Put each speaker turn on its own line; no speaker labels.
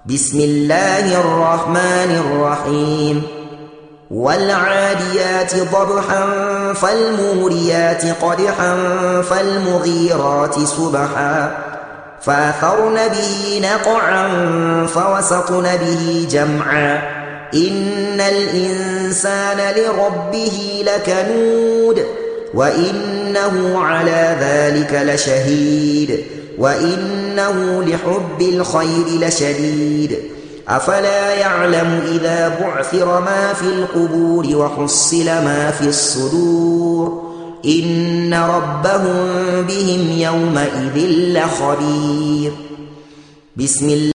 بسم الله الرحمن الرحيم والعاديات ضبحا فالموريات قدحا فالمغيرات صبحا فأثرن به نقعا فوسطن به جمعا إن الإنسان لربه لكنود وإنه على ذلك لشهيد وإنه لحب الخير لشديد أفلا يعلم إذا بعثر ما في القبور وحصل ما في الصدور إن ربهم بهم يومئذ لخبير. بسم الله